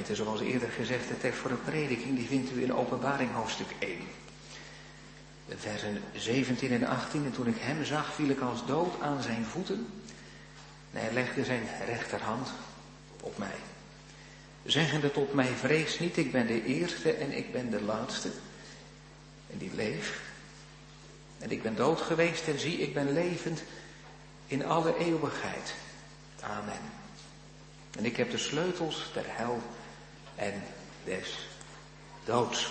gedeelte, zoals eerder gezegd, de tekst voor de prediking, die vindt u in Openbaring hoofdstuk 1. De versen 17 en 18. En toen ik hem zag, viel ik als dood aan zijn voeten. En hij legde zijn rechterhand op mij. Zeggende tot mij, vrees niet, ik ben de eerste en ik ben de laatste. En die leef. En ik ben dood geweest en zie, ik ben levend in alle eeuwigheid. Amen. En ik heb de sleutels der hel en des doods.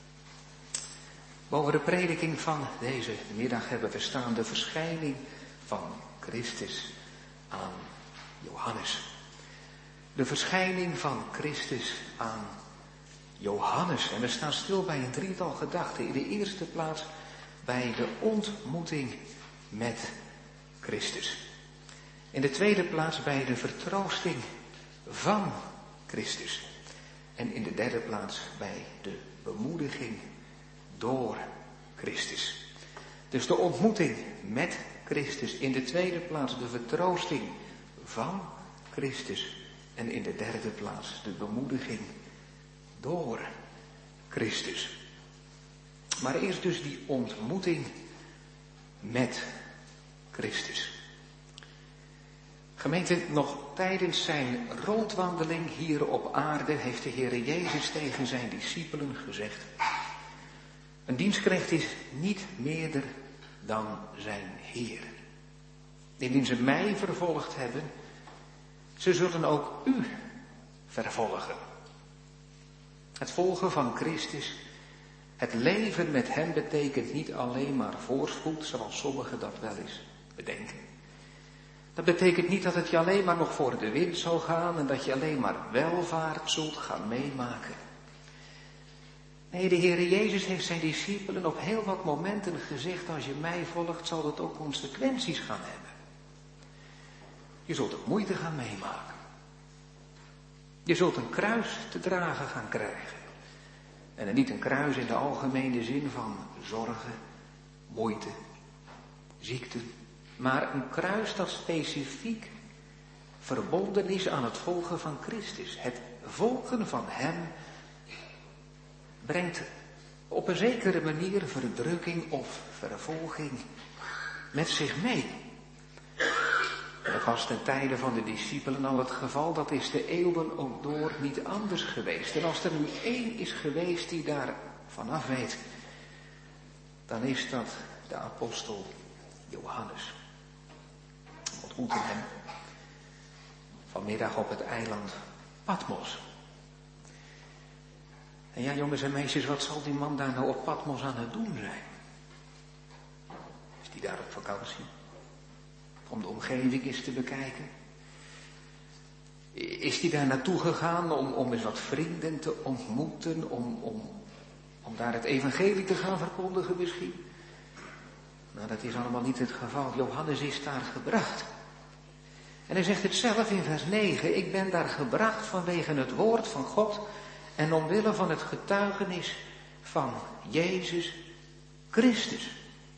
Boven de prediking van deze middag hebben we staan de verschijning van Christus aan Johannes. De verschijning van Christus aan Johannes. En we staan stil bij een drietal gedachten. In de eerste plaats bij de ontmoeting met Christus. In de tweede plaats bij de vertroosting van Christus. En in de derde plaats bij de bemoediging door Christus. Dus de ontmoeting met Christus. In de tweede plaats de vertroosting van Christus. En in de derde plaats de bemoediging door Christus. Maar eerst dus die ontmoeting met Christus. Gemeente, nog tijdens zijn rondwandeling hier op aarde heeft de Heere Jezus tegen zijn discipelen gezegd: een dienstknecht is niet meerder dan zijn Heer. Indien ze mij vervolgd hebben, ze zullen ook u vervolgen. Het volgen van Christus, het leven met hem betekent niet alleen maar voorspoed, zoals sommigen dat wel eens bedenken. Dat betekent niet dat het je alleen maar nog voor de wind zal gaan en dat je alleen maar welvaart zult gaan meemaken. Nee, de Heere Jezus heeft zijn discipelen op heel wat momenten gezegd: als je mij volgt, zal dat ook consequenties gaan hebben. Je zult ook moeite gaan meemaken. Je zult een kruis te dragen gaan krijgen. En niet een kruis in de algemene zin van zorgen, moeite, ziekte. Maar een kruis dat specifiek verbonden is aan het volgen van Christus. Het volgen van hem brengt op een zekere manier verdrukking of vervolging met zich mee. Dat was ten tijde van de discipelen al het geval, dat is de eeuwen ook door niet anders geweest. En als er nu één is geweest die daar vanaf weet, dan is dat de apostel Johannes. We ontmoeten hem vanmiddag op het eiland Patmos. En ja, jongens en meisjes, wat zal die man daar nou op Patmos aan het doen zijn? Is die daar op vakantie? Om de omgeving eens te bekijken? Is hij daar naartoe gegaan om eens wat vrienden te ontmoeten, om daar het evangelie te gaan verkondigen misschien? Nou, dat is allemaal niet het geval. Johannes is daar gebracht. En hij zegt het zelf in vers 9, ik ben daar gebracht vanwege het woord van God en omwille van het getuigenis van Jezus Christus.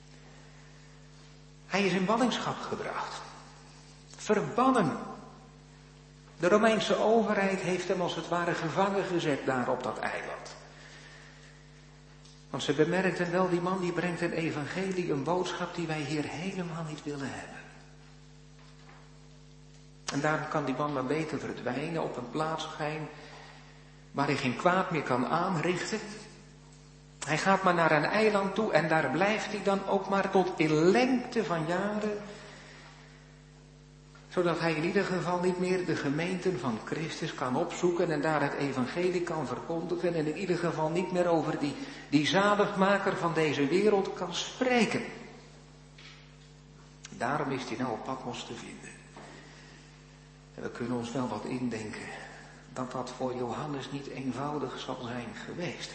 Hij is in ballingschap gebracht. Verbannen. De Romeinse overheid heeft hem als het ware gevangen gezet daar op dat eiland. Want ze bemerkten wel, die man die brengt een evangelie, een boodschap die wij hier helemaal niet willen hebben. En daarom kan die man maar beter verdwijnen op een plaats zijn waar hij geen kwaad meer kan aanrichten. Hij gaat maar naar een eiland toe en daar blijft hij dan ook maar tot in lengte van jaren. Zodat hij in ieder geval niet meer de gemeenten van Christus kan opzoeken en daar het evangelie kan verkondigen. En in ieder geval niet meer over die zaligmaker van deze wereld kan spreken. Daarom is hij nou op Patmos te vinden. En we kunnen ons wel wat indenken dat dat voor Johannes niet eenvoudig zal zijn geweest.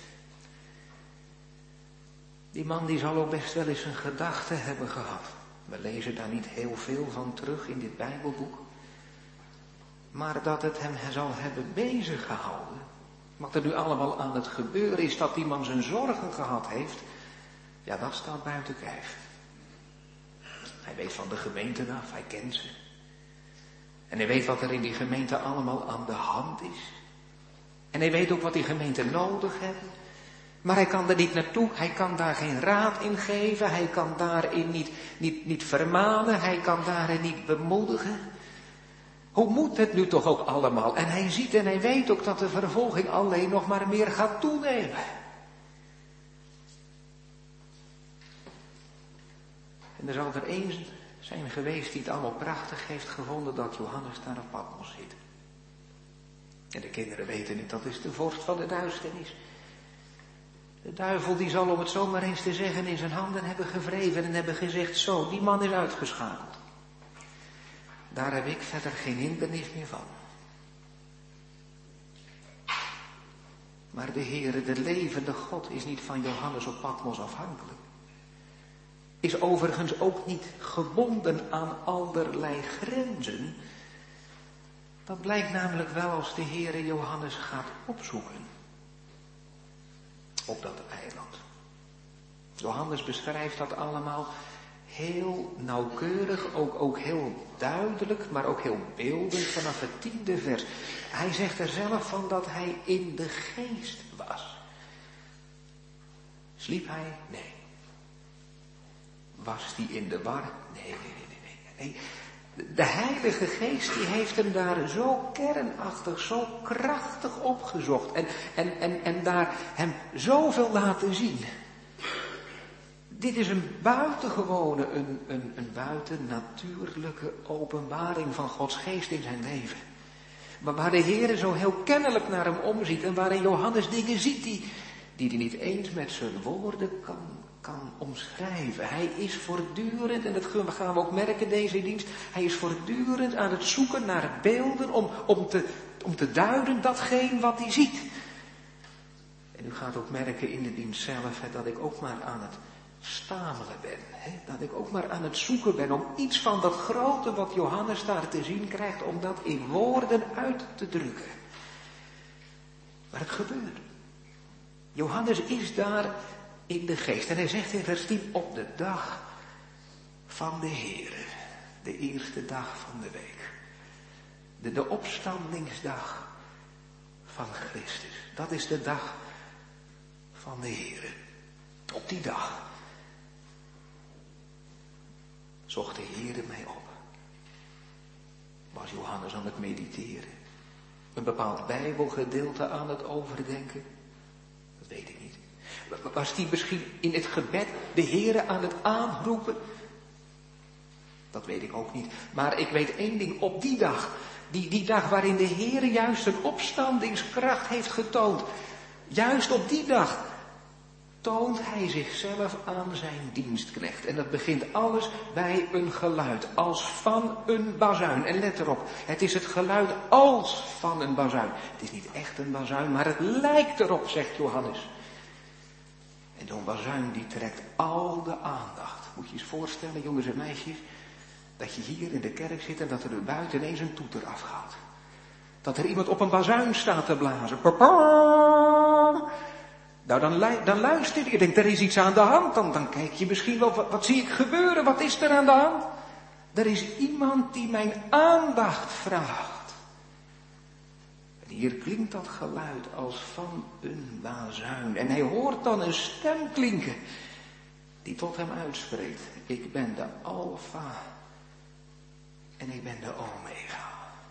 Die man die zal ook best wel eens een gedachte hebben gehad. We lezen daar niet heel veel van terug in dit Bijbelboek. Maar dat het hem zal hebben bezig gehouden. Wat er nu allemaal aan het gebeuren is, dat die man zijn zorgen gehad heeft. Ja, dat staat buiten kijf. Hij weet van de gemeente af, hij kent ze. En hij weet wat er in die gemeente allemaal aan de hand is. En hij weet ook wat die gemeente nodig heeft. Maar hij kan er niet naartoe, hij kan daar geen raad in geven, hij kan daarin niet vermanen, hij kan daarin niet bemoedigen. Hoe moet het nu toch ook allemaal? En hij ziet en hij weet ook dat de vervolging alleen nog maar meer gaat toenemen. En er zal er één zijn geweest die het allemaal prachtig heeft gevonden dat Johannes daar op Patmos zit. En de kinderen weten het, dat is de vorst van de duisternis. De duivel die zal, om het zo maar eens te zeggen, in zijn handen hebben gewreven en hebben gezegd, zo, die man is uitgeschakeld. Daar heb ik verder geen hindernis meer van. Maar de Heere, de levende God, is niet van Johannes op Patmos afhankelijk. Is overigens ook niet gebonden aan allerlei grenzen. Dat blijkt namelijk wel als de Heere Johannes gaat opzoeken. Op dat eiland. Johannes beschrijft dat allemaal heel nauwkeurig, ook heel duidelijk, maar ook heel beeldend vanaf het 10e vers. Hij zegt er zelf van dat hij in de geest was. Sliep hij? Nee. Was hij in de war? Nee. De Heilige Geest die heeft hem daar zo kernachtig, zo krachtig opgezocht en daar hem zoveel laten zien. Dit is een buitengewone, een buitennatuurlijke openbaring van Gods Geest in zijn leven. Maar waar de Heere zo heel kennelijk naar hem omziet en waarin Johannes dingen ziet die hij niet eens met zijn woorden kan omschrijven. Hij is voortdurend, en dat gaan we ook merken deze dienst, hij is voortdurend aan het zoeken naar beelden om te duiden datgene wat hij ziet. En u gaat ook merken in de dienst zelf dat ik ook maar aan het stamelen ben. Dat ik ook maar aan het zoeken ben om iets van dat grote wat Johannes daar te zien krijgt, om dat in woorden uit te drukken. Maar het gebeurt. Johannes is daar in de geest. En hij zegt in vers 10, op de dag van de Heere. De eerste dag van de week. De opstandingsdag van Christus. Dat is de dag van de Heere. Op die dag zocht de Heere mij op. Was Johannes aan het mediteren? Een bepaald Bijbelgedeelte aan het overdenken? Dat weet ik niet. Was hij misschien in het gebed de Heere aan het aanroepen? Dat weet ik ook niet. Maar ik weet één ding, op die dag, die dag waarin de Heere juist een opstandingskracht heeft getoond. Juist op die dag toont hij zichzelf aan zijn dienstknecht. En dat begint alles bij een geluid, als van een bazuin. En let erop, het is het geluid als van een bazuin. Het is niet echt een bazuin, maar het lijkt erop, zegt Johannes. En zo'n bazuin die trekt al de aandacht. Moet je eens voorstellen, jongens en meisjes, dat je hier in de kerk zit en dat er buiten ineens een toeter afgaat. Dat er iemand op een bazuin staat te blazen. Papa! Nou, dan luister je, je denkt, er is iets aan de hand. Dan kijk je misschien wel, wat zie ik gebeuren? Wat is er aan de hand? Er is iemand die mijn aandacht vraagt. En hier klinkt dat geluid als van een bazuin. En hij hoort dan een stem klinken die tot hem uitspreekt. Ik ben de Alpha en ik ben de Omega.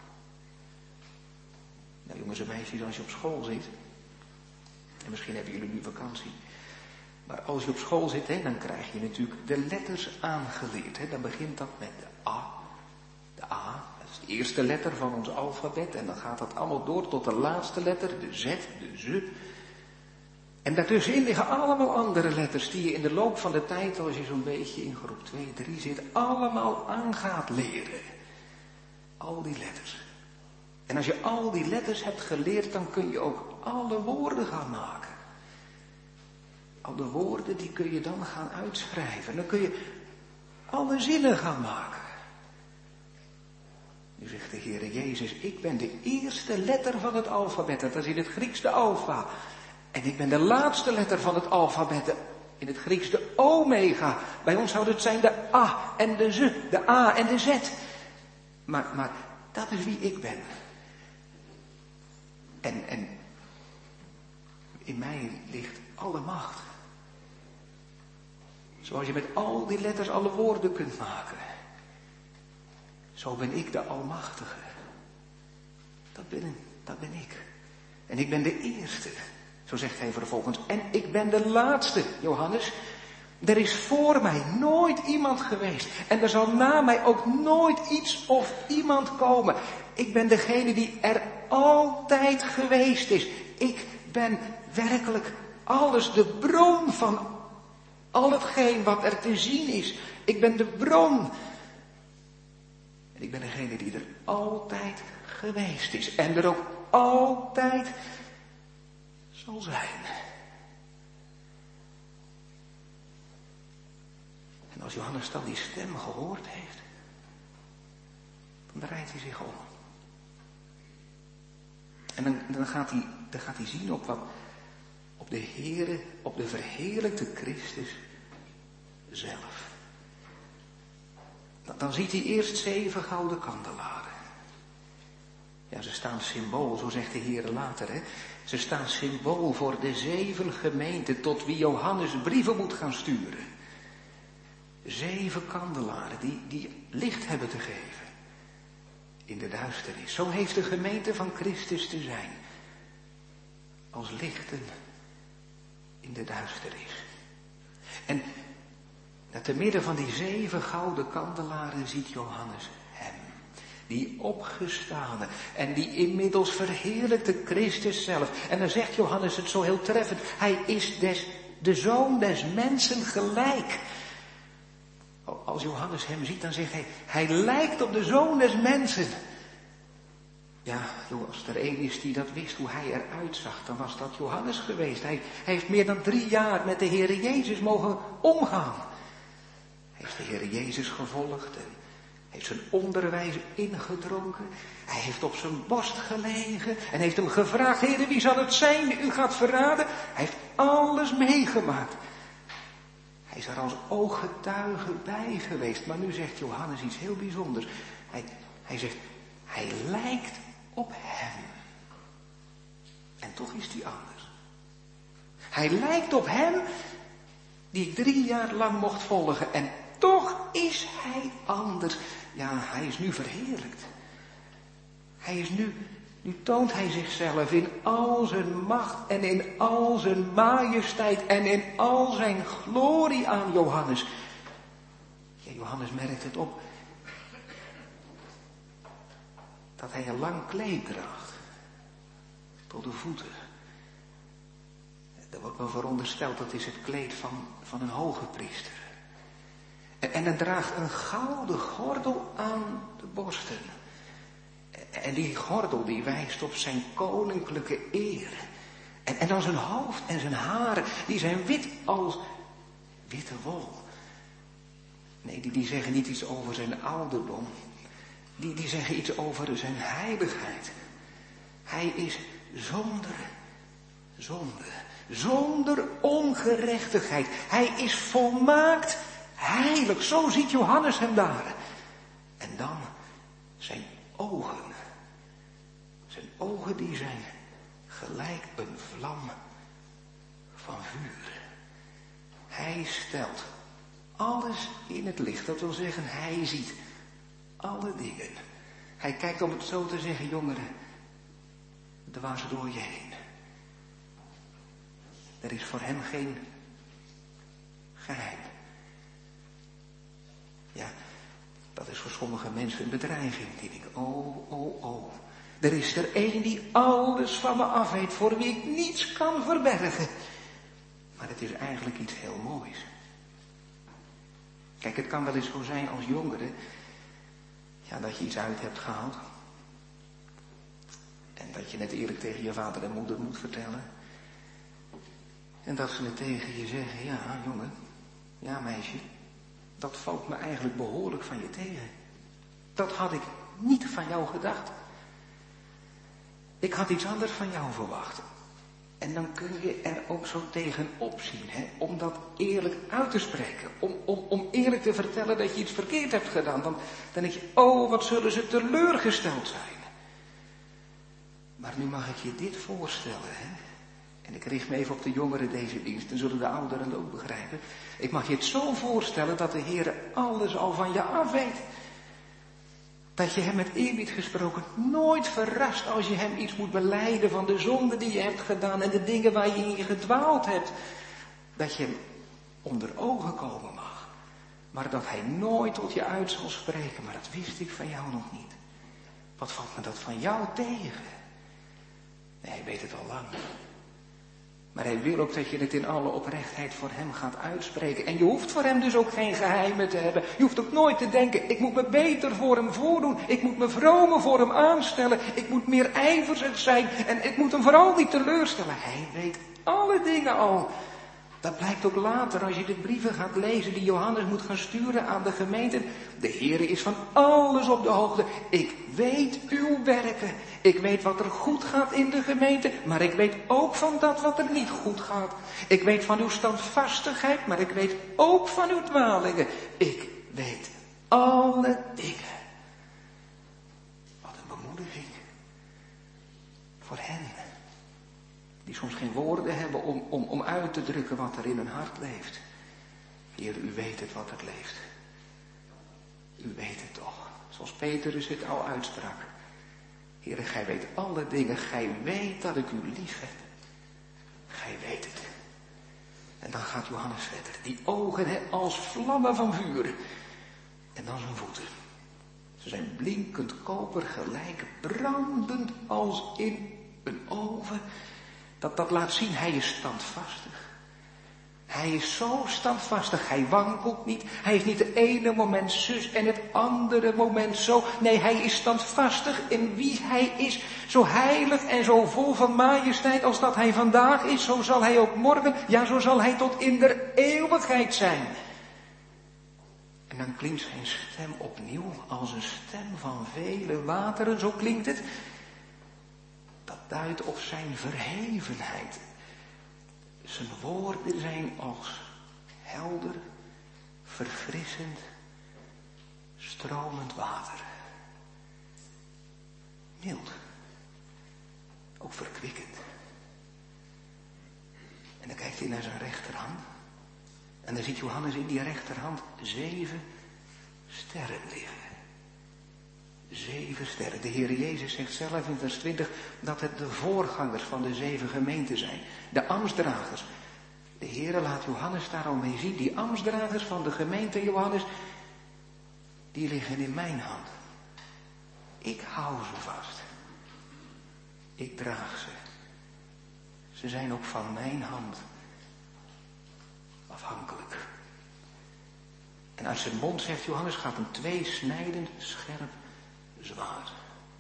Nou, jongens en meisjes, als je op school zit, en misschien hebben jullie nu vakantie, maar als je op school zit, dan krijg je natuurlijk de letters aangeleerd. Dan begint dat met de A. De A, dat is de eerste letter van ons alfabet. En dan gaat dat allemaal door tot de laatste letter, de Z, de Z. En daartussenin liggen allemaal andere letters die je in de loop van de tijd, als je zo'n beetje in groep 2, 3 zit, allemaal aan gaat leren. Al die letters. En als je al die letters hebt geleerd, dan kun je ook alle woorden gaan maken. Alle woorden die kun je dan gaan uitschrijven. Dan kun je alle zinnen gaan maken. Nu zegt de Heere Jezus, ik ben de eerste letter van het alfabet. Dat is in het Grieks de alfa. En ik ben de laatste letter van het alfabet. In het Grieks de omega. Bij ons zou het zijn de A en de Z. De A en de Z. Maar dat is wie ik ben. En In mij ligt alle macht. Zoals je met al die letters alle woorden kunt maken. Zo ben ik de Almachtige. Dat ben ik. En ik ben de eerste, zo zegt hij vervolgens. En ik ben de laatste, Johannes. Er is voor mij nooit iemand geweest. En er zal na mij ook nooit iets of iemand komen. Ik ben degene die er altijd geweest is. Ik ben werkelijk alles, de bron van al hetgeen wat er te zien is. Ik ben de bron. En ik ben degene die er altijd geweest is. En er ook altijd zal zijn. En als Johannes dan die stem gehoord heeft, dan draait hij zich om. En dan gaat hij zien op de Heere, op de verheerlijkte Christus zelf. Dan ziet hij eerst 7 gouden kandelaren. Ja, ze staan symbool, zo zegt de Heer later, hè. Ze staan symbool voor de 7 gemeenten tot wie Johannes brieven moet gaan sturen. 7 kandelaren die licht hebben te geven in de duisternis. Zo heeft de gemeente van Christus te zijn. Als lichten in de duisternis. En te midden van die 7 gouden kandelaren ziet Johannes hem. Die opgestane en die inmiddels verheerlijkte Christus zelf. En dan zegt Johannes het zo heel treffend. Hij is de zoon des mensen gelijk. Als Johannes hem ziet, dan zegt hij lijkt op de zoon des mensen. Ja, als er één is die dat wist hoe hij eruit zag, dan was dat Johannes geweest. Hij heeft meer dan 3 jaar met de Heere Jezus mogen omgaan. Hij heeft de Heere Jezus gevolgd en heeft zijn onderwijs ingedronken. Hij heeft op zijn borst gelegen en heeft hem gevraagd: Heere, wie zal het zijn die u gaat verraden? Hij heeft alles meegemaakt. Hij is er als ooggetuige bij geweest. Maar nu zegt Johannes iets heel bijzonders. Hij zegt, hij lijkt op hem. En toch is hij anders. Hij lijkt op hem die ik 3 jaar lang mocht volgen. En toch is hij anders. Ja, hij is nu verheerlijkt. Hij is nu toont hij zichzelf in al zijn macht en in al zijn majesteit en in al zijn glorie aan Johannes. Ja, Johannes merkt het op dat hij een lang kleed draagt tot de voeten. Er wordt wel verondersteld dat is het kleed van een hoge priester. En hij draagt een gouden gordel aan de borsten. En die gordel die wijst op zijn koninklijke eer. En dan zijn hoofd en zijn haren, die zijn wit als witte wol. Nee, die zeggen niet iets over zijn ouderdom. Die zeggen iets over zijn heiligheid. Hij is zonder zonde, zonder ongerechtigheid. Hij is volmaakt heilig. Zo ziet Johannes hem daar. En dan zijn ogen. Zijn ogen die zijn gelijk een vlam van vuur. Hij stelt alles in het licht. Dat wil zeggen, hij ziet alle dingen. Hij kijkt, om het zo te zeggen, jongeren, dwars door je heen. Er is voor hem geen geheim. Ja, dat is voor sommige mensen een bedreiging. Die denken, oh. Er is er één die alles van me af weet, voor wie ik niets kan verbergen. Maar het is eigenlijk iets heel moois. Kijk, het kan wel eens zo zijn als jongere, ja, dat je iets uit hebt gehaald. En dat je net eerlijk tegen je vader en moeder moet vertellen. En dat ze het tegen je zeggen, ja jongen, ja meisje, dat valt me eigenlijk behoorlijk van je tegen. Dat had ik niet van jou gedacht. Ik had iets anders van jou verwacht. En dan kun je er ook zo tegenop zien, hè, om dat eerlijk uit te spreken. Om eerlijk te vertellen dat je iets verkeerd hebt gedaan. Dan denk je, oh, wat zullen ze teleurgesteld zijn. Maar nu mag ik je dit voorstellen, hè. En ik richt me even op de jongeren deze dienst, dan zullen de ouderen het ook begrijpen. Ik mag je het zo voorstellen dat de Heer alles al van je af weet. Dat je hem met eerbied gesproken nooit verrast als je hem iets moet belijden van de zonde die je hebt gedaan en de dingen waar je in gedwaald hebt. Dat je hem onder ogen komen mag. Maar dat hij nooit tot je uit zal spreken. Maar dat wist ik van jou nog niet. Wat valt me dat van jou tegen? Nee, hij weet het al lang. Maar hij wil ook dat je het in alle oprechtheid voor hem gaat uitspreken. En je hoeft voor hem dus ook geen geheimen te hebben. Je hoeft ook nooit te denken, ik moet me beter voor hem voordoen. Ik moet me vromer voor hem aanstellen. Ik moet meer ijverig zijn. En ik moet hem vooral niet teleurstellen. Hij weet alle dingen al. Dat blijkt ook later als je de brieven gaat lezen die Johannes moet gaan sturen aan de gemeente. De Heer is van alles op de hoogte. Ik weet uw werken. Ik weet wat er goed gaat in de gemeente. Maar ik weet ook van dat wat er niet goed gaat. Ik weet van uw standvastigheid. Maar ik weet ook van uw dwalingen. Ik weet alle dingen. Wat een bemoediging. Voor hen. Die soms geen woorden hebben om uit te drukken wat er in hun hart leeft. Heer, u weet het wat er leeft. U weet het toch. Zoals Petrus het al uitsprak. Heer, gij weet alle dingen. Gij weet dat ik u lief heb. Gij weet het. En dan gaat Johannes verder. Die ogen als vlammen van vuur. En dan zijn voeten. Ze zijn blinkend koper gelijk. Brandend als in een oven. Dat laat zien, hij is standvastig. Hij is zo standvastig, hij wankelt niet. Hij is niet het ene moment zus en het andere moment zo. Nee, hij is standvastig in wie hij is. Zo heilig en zo vol van majesteit als dat hij vandaag is. Zo zal hij ook morgen, ja zo zal hij tot in der eeuwigheid zijn. En dan klinkt zijn stem opnieuw als een stem van vele wateren, zo klinkt het. Dat duidt op zijn verhevenheid. Zijn woorden zijn als helder, verfrissend, stromend water. Mild, ook verkwikkend. En dan kijkt hij naar zijn rechterhand. En dan ziet Johannes in die rechterhand 7 sterren liggen. 7 sterren. De Heer Jezus zegt zelf in vers 20 dat het de voorgangers van de 7 gemeenten zijn. De ambtsdragers. De Heer laat Johannes daar al mee zien. Die ambtsdragers van de gemeente Johannes, die liggen in mijn hand. Ik hou ze vast. Ik draag ze. Ze zijn ook van mijn hand afhankelijk. En uit zijn mond, zegt Johannes, gaat een tweesnijdend scherp zwaard.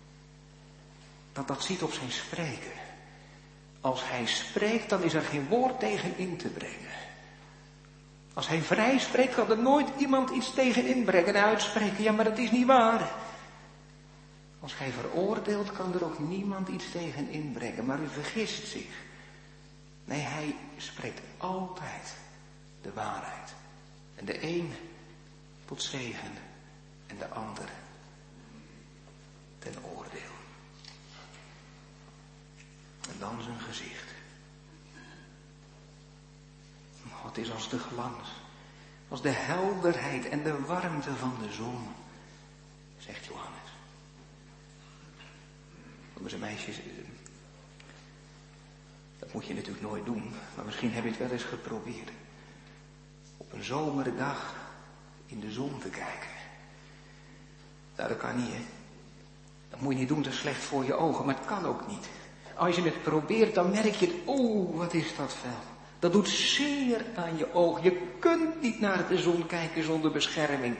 Dat ziet op zijn spreken. Als hij spreekt, dan is er geen woord tegen in te brengen. Als hij vrij spreekt, kan er nooit iemand iets tegen inbrengen en uitspreken. Ja, maar dat is niet waar. Als hij veroordeelt, kan er ook niemand iets tegen inbrengen. Maar u vergist zich. Nee, hij spreekt altijd de waarheid. En de een tot zegen en de ander ten oordeel. En dan zijn gezicht. Oh, het is als de glans, als de helderheid en de warmte van de zon, zegt Johannes. Jongens en meisjes, dat moet je natuurlijk nooit doen, maar misschien heb je het wel eens geprobeerd. Op een zomerdag in de zon te kijken. Nou, dat kan niet, hè. Dat moet je niet doen, dat is slecht voor je ogen, maar het kan ook niet. Als je het probeert, dan merk je, oh, wat is dat fel. Dat doet zeer aan je ogen. Je kunt niet naar de zon kijken zonder bescherming.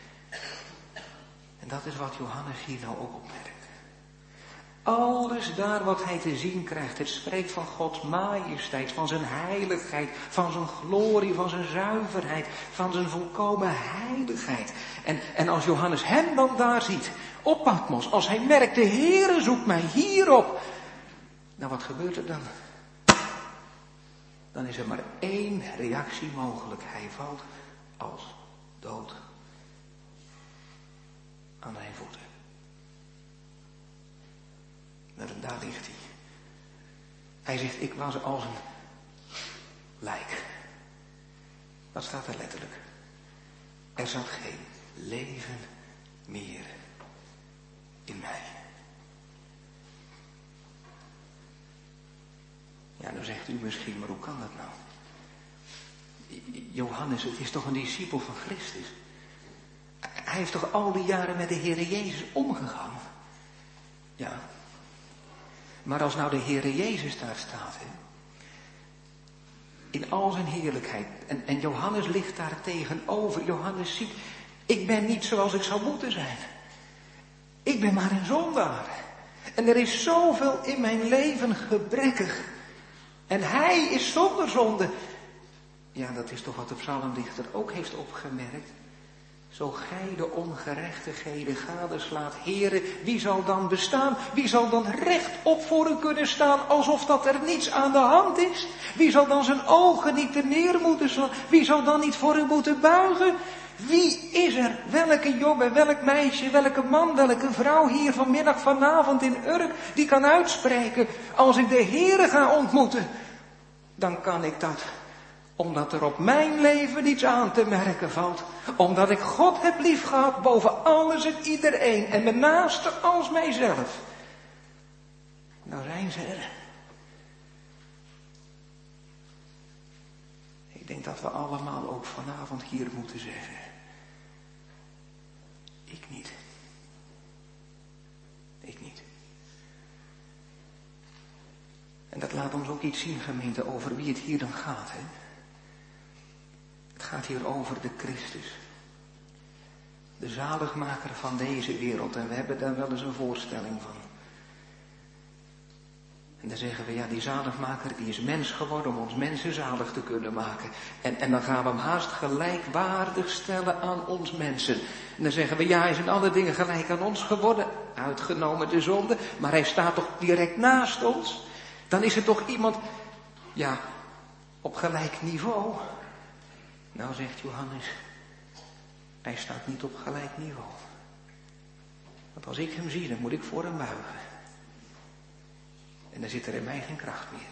En dat is wat Johannes hier nou ook opmerkt. Alles daar wat hij te zien krijgt, het spreekt van Gods majesteit, van zijn heiligheid, van zijn glorie, van zijn zuiverheid, van zijn volkomen heiligheid. En als Johannes hem dan daar ziet, op Patmos, als hij merkt, de Heere zoekt mij hierop. Nou, wat gebeurt er dan? Dan is er maar 1 reactie mogelijk. Hij valt als dood aan zijn voeten. En daar ligt hij. Hij zegt, ik was als een lijk. Dat staat er letterlijk. Er zat geen leven meer in mij. Ja, dan zegt u misschien, maar hoe kan dat nou? Johannes, het is toch een discipel van Christus? Hij heeft toch al die jaren met de Heere Jezus omgegaan? Ja. Maar als nou de Heere Jezus daar staat, hè, in al zijn heerlijkheid, en Johannes ligt daar tegenover. Johannes ziet, ik ben niet zoals ik zou moeten zijn. Ik ben maar een zondaar. En er is zoveel in mijn leven gebrekkig. En hij is zonder zonde. Ja, dat is toch wat de psalmdichter ook heeft opgemerkt. Zo gij de ongerechtigheden gadeslaat, Heere, wie zal dan bestaan? Wie zal dan rechtop voor u kunnen staan, alsof dat er niets aan de hand is? Wie zal dan zijn ogen niet ter neer moeten slaan? Wie zal dan niet voor u moeten buigen? Wie is er? Welke jongen, welk meisje, welke man, welke vrouw hier vanmiddag, vanavond in Urk, die kan uitspreken, als ik de Heere ga ontmoeten, dan kan ik dat. Omdat er op mijn leven niets aan te merken valt. Omdat ik God heb liefgehad boven alles en iedereen. En mijn naaste als mijzelf. Nou zijn ze er. Ik denk dat we allemaal ook vanavond hier moeten zeggen. Ik niet. Ik niet. En dat laat ons ook iets zien, gemeente, over wie het hier dan gaat, hè. Het gaat hier over de Christus. De zaligmaker van deze wereld. En we hebben daar wel eens een voorstelling van. En dan zeggen we, ja, die zaligmaker die is mens geworden om ons mensen zalig te kunnen maken. En dan gaan we hem haast gelijkwaardig stellen aan ons mensen. En dan zeggen we, ja, hij is in alle dingen gelijk aan ons geworden. Uitgenomen de zonde. Maar hij staat toch direct naast ons. Dan is er toch iemand, ja, op gelijk niveau. Nou, zegt Johannes, hij staat niet op gelijk niveau. Want als ik hem zie, dan moet ik voor hem buigen. En dan zit er in mij geen kracht meer.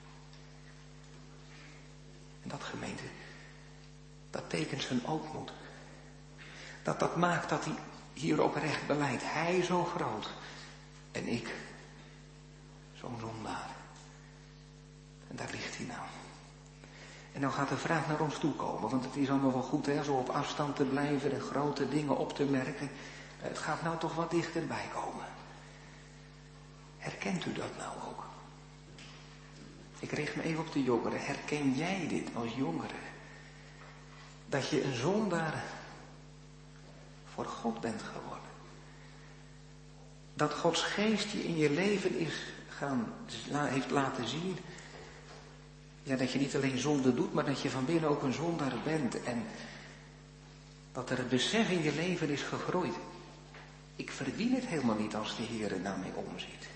En dat, gemeente, dat tekent zijn ootmoed. Dat maakt dat hij hier oprecht beleidt. Hij zo groot en ik zo'n zondaar. En daar ligt hij nou. En dan gaat de vraag naar ons toe komen, want het is allemaal wel goed, hè, zo op afstand te blijven en grote dingen op te merken. Het gaat nou toch wat dichterbij komen. Herkent u dat nou ook? Ik richt me even op de jongeren. Herken jij dit als jongere? Dat je een zondaar voor God bent geworden. Dat Gods geest je in je leven heeft laten zien. Ja, dat je niet alleen zonde doet, maar dat je van binnen ook een zondaar bent. En dat er het besef in je leven is gegroeid. Ik verdien het helemaal niet als de Heer naar mij omziet.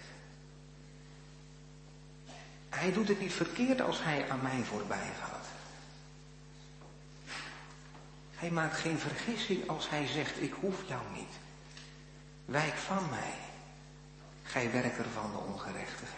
Hij doet het niet verkeerd als hij aan mij voorbij gaat. Hij maakt geen vergissing als hij zegt, ik hoef jou niet. Wijk van mij, gij werker van de ongerechtigheid.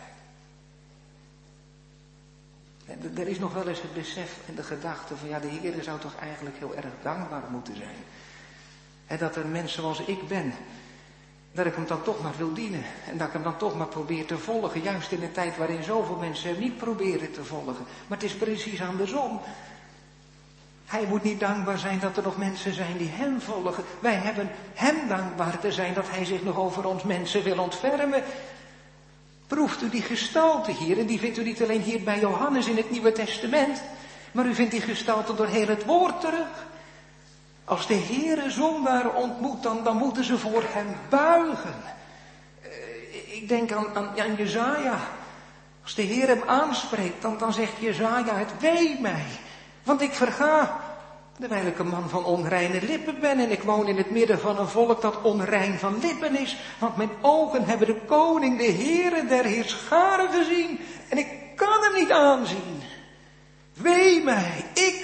En er is nog wel eens het besef en de gedachte van, ja, de Heer zou toch eigenlijk heel erg dankbaar moeten zijn. En dat er mensen zoals ik ben, dat ik hem dan toch maar wil dienen. En dat ik hem dan toch maar probeer te volgen. Juist in een tijd waarin zoveel mensen hem niet proberen te volgen. Maar het is precies andersom. Hij moet niet dankbaar zijn dat er nog mensen zijn die hem volgen. Wij hebben hem dankbaar te zijn dat hij zich nog over ons mensen wil ontfermen. Proeft u die gestalte hier. En die vindt u niet alleen hier bij Johannes in het Nieuwe Testament. Maar u vindt die gestalte door heel het woord terug. Als de Heere zondaar ontmoet, dan moeten ze voor hem buigen. Ik denk aan Jesaja. Als de Heer hem aanspreekt, dan zegt Jesaja, het wee mij. Want ik verga, terwijl ik een man van onreine lippen ben. En ik woon in het midden van een volk dat onrein van lippen is. Want mijn ogen hebben de koning, de Heere der Heerscharen gezien. En ik kan hem niet aanzien. Wee mij, ik